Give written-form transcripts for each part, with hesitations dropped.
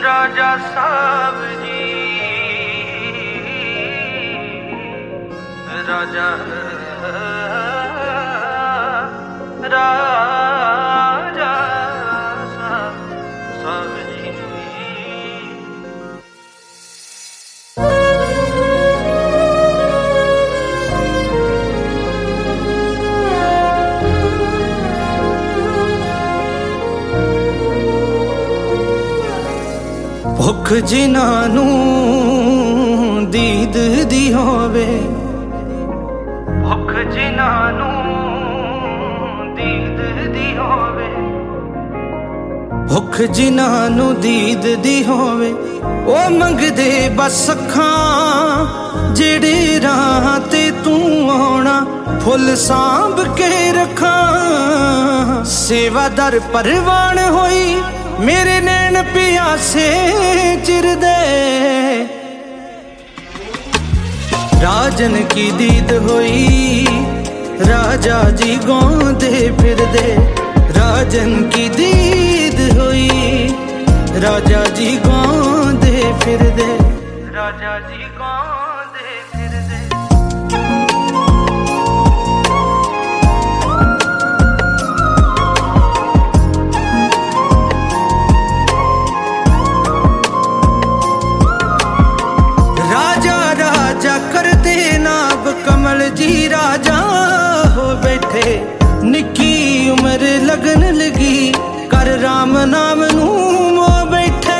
राजा साहब जी राजा राजा साहब जी। भुख जिन्हां नूं दीद दी होवे, भुख जिन्हां नूं दीद दी होवे, भुख जिन्हां नूं दीद दी होवे ओ मंगदे बस अखां जेड़े राह ते तू आउणा फुल सांभ के रखां। सेवादार परवान होई मेरे नैन प्यासे चिरदे, राजन की दीद होई राजा जी गौंदे फिरदे। राजन की दीद होई राजा जी गौंदे फिरदे, राजा जी गौंदे फिरदे। करते नाब कमल जी राजा हो बैठे, निकी उम्र लगन लगी कर राम नाम नू मो बैठे।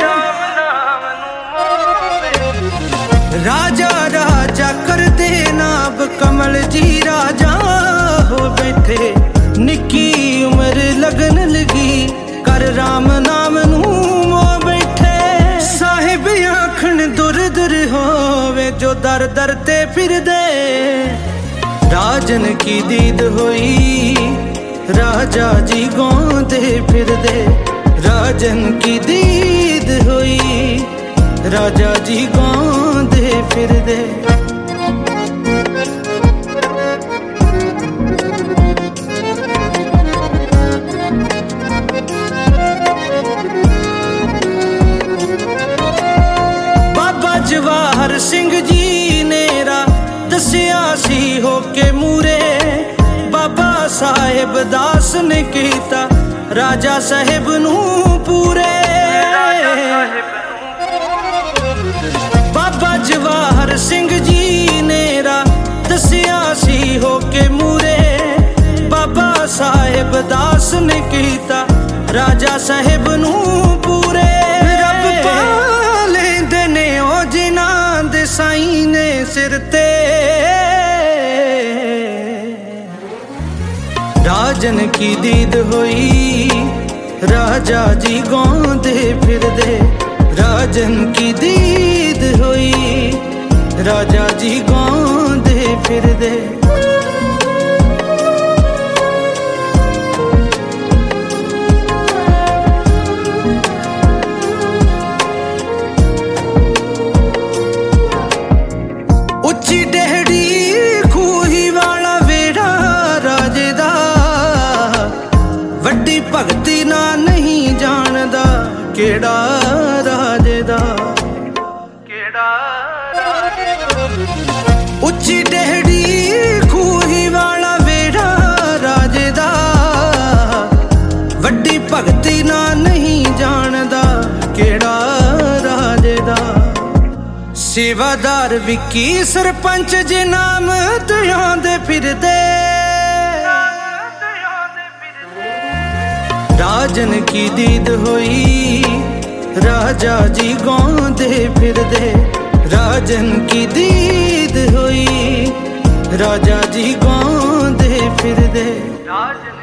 राजा राजा करते नाब कमल जी राजा हो बैठे, निकी उम्र लगन लगी कर राम नाम नू मो बैठे। साहिब आखन दुर दुर होवे जो दर दर ते फिर दे। राजन की दीद होई राजा जी गौंदे फिर दे, राजन की दीद होई राजा जी गौंदे फिर दे। जवाहर सिंह जी नेरा दसिया सी होके मूरे, बाबा साहेब दास ने कीता राजा साहेब नू पूरे। बाबा जवाहर सिंह जी नेरा दसिया सी होके मूरे, बाबा साहेब दास ने कीता राजा साहेब नू पूरे। रब पाले देने ओ जिन्हां दे साईं ने सिर ते, राजन की दीद होई राजा जी गौंदे फिरदे। राजन की दीद होई राजा जी गौंदे फिरदे। उच्ची डेहड़ी खूही वाला वेड़ा राजे दा, वड्डी भगती ना नहीं जानदा केड़ा राजे दा, केड़ा राजे दा। उच्ची डेहड़ी खूही वाला वेड़ा राजे दा, वड्डी भगती ना नहीं जानदा केड़ा राजे दा। सेवादार विकी सरपंच जे नाम तुयांदे फिरदे। राजन की दीद होई राजा जी गौंदे फिरदे। राजन की दीद होई राजा जी गौंदे फिरदे।